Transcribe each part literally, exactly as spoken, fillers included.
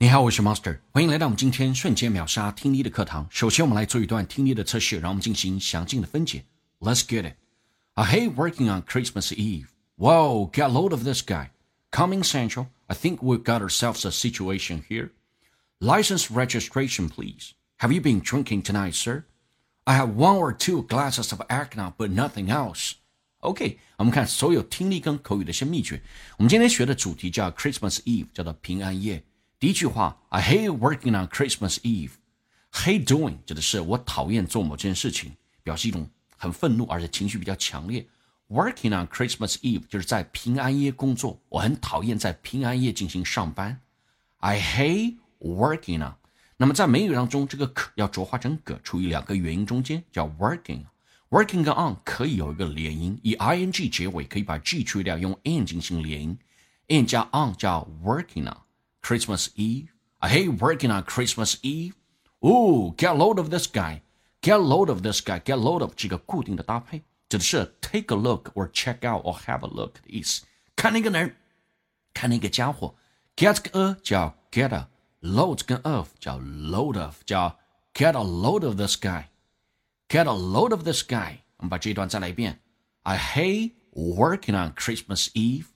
你好，我是 Master， 欢迎来到我们今天瞬间秒杀听力的课堂。首先我们来做一段听力的测试，让我们进行详尽的分解。Let's get it. I hate working on Christmas Eve. Whoa, get a load of this guy. Coming Central, I think we've got ourselves a situation here. License registration, please. Have you been drinking tonight, sir? I have one or two glasses of eggnog, but nothing else.OK， 我们看所有听力跟口语的一些秘诀。我们今天学的主题叫 Christmas Eve， 叫做平安夜。第一句话 I hate working on Christmas Eve. Hate doing 指的是我讨厌做某件事情，表示一种很愤怒而且情绪比较强烈。Working on Christmas Eve 就是在平安夜工作，我很讨厌在平安夜进行上班。I hate working on。那么在美语当中，这个可要浊化成葛，处于两个元音中间，叫 working。Working 跟 on 可以有一个连音，以 ing 结尾，可以把 g 去掉，用 n 进行连音。n 加 on 叫 working on Christmas Eve. I hate working on Christmas Eve. Ooh, get a load of this guy. Get a load of this guy. Get a load of 这个固定的搭配，指的是 take a look or check out or have a look 的意思。看那个人，看那个家伙。Get 跟 a 叫 get a，load 跟 of 叫 load of， 叫 get a load of this guy.Get a load of this guy. 我们把这一段再来一遍。I hate working on Christmas Eve.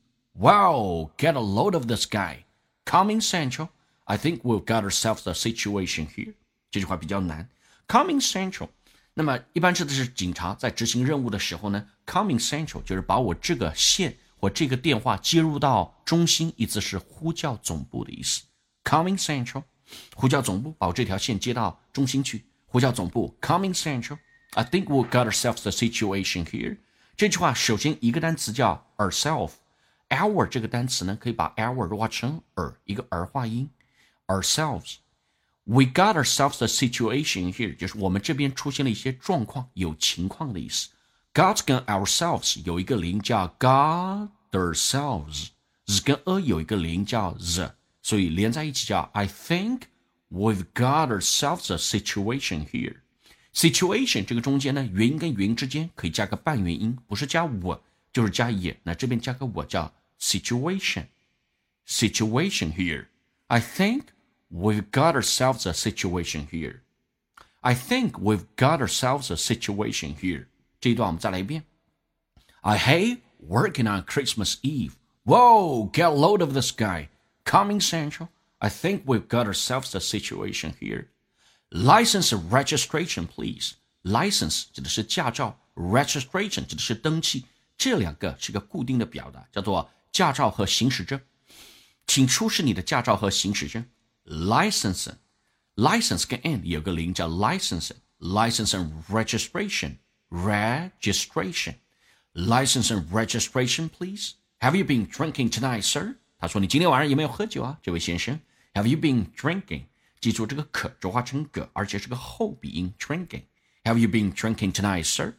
Wow, get a load of this guy. Coming Central. I think we've got ourselves a situation here. 这句话比较难。Coming Central. 那么一般指的是警察在执行任务的时候呢 ，Coming Central 就是把我这个线或这个电话接入到中心，意思是呼叫总部的意思。Coming Central. 呼叫总部，把我这条线接到中心去。呼叫总部 Coming Central. I think we've got ourselves a situation here. 这句话首先一个单词叫 ourselves。our 这个单词呢，可以把 our 弱化成 er， 一个儿化音 ourselves. We got ourselves a situation here， 就是我们这边出现了一些状况，有情况的意思。Got 跟 ourselves 有一个连叫 got ourselves， z 跟 a 有一个连叫 the， 所以连在一起叫 I think we've got ourselves a situation here.Situation 这个中间呢，元音跟元音之间可以加个半元音，不是加我就是加也，那这边加个我叫 situation. Situation here. I think we've got ourselves a situation here. I think we've got ourselves a situation here. 这一段我们再来一遍。I hate working on Christmas Eve. Whoa, get a load of this guy. Coming Central. I think we've got ourselves a situation here.License registration, please. License 指的是驾照 ，registration 指的是登记，这两个是个固定的表达，叫做驾照和行驶证。请出示你的驾照和行驶证。License, license 跟 n 有个零叫 license, license and registration, registration. License and registration, please. Have you been drinking tonight, sir? 他说你今天晚上有没有喝酒啊，这位先生 ？Have you been drinking?记住这个可浊化成个，而且是个后鼻音 drinking. Have you been drinking tonight, sir?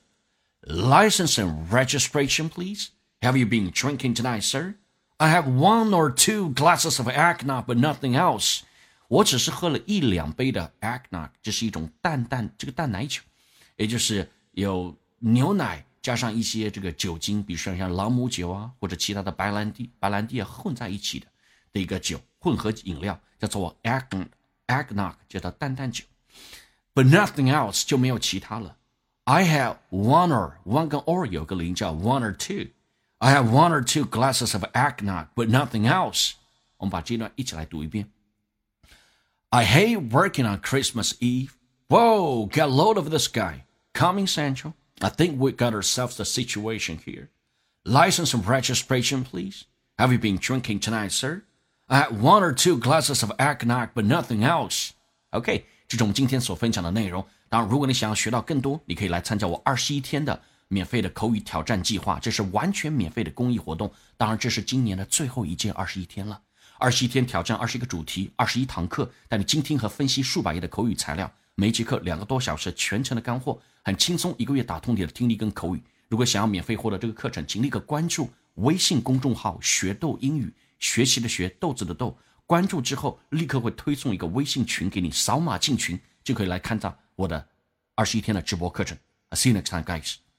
License and registration, please. Have you been drinking tonight, sir? I have one or two glasses of eggnog, but nothing else. 我只是喝了一两杯的 eggnog， 这是一种淡淡这个淡奶酒，也就是有牛奶加上一些这个酒精，比如说像朗姆酒啊，或者其他的白兰地、白兰地啊混在一起的的一个酒混合饮料，叫做 eggnog。Eggnog 叫做淡淡酒 ，but nothing else 就没有其他了。I have one or one 跟 or 有个零叫 one or two. I have one or two glasses of eggnog, but nothing else. 我们把这段一起来读一遍。I hate working on Christmas Eve. Whoa, get a load of this guy. Coming Central. I think we got ourselves a situation here. License and registration, please. Have you been drinking tonight, sir?I had one or two glasses of eggnog, but nothing else. OK， 这是我们今天所分享的内容。当然，如果你想要学到更多，你可以来参加我二十一天的免费的口语挑战计划，这是完全免费的公益活动。当然，这是今年的最后一届二十一天了。二十一天挑战二十一个主题，二十一堂课，带你精听和分析数百页的口语材料，每一节课两个多小时，全程的干货，很轻松，一个月打通你的听力跟口语。如果想要免费获得这个课程，请立刻关注微信公众号“学逗英语”。学习的学，豆子的豆，关注之后立刻会推送一个微信群给你，扫码进群就可以来看到我的二十一天的直播课程。I'll see you next time, guys.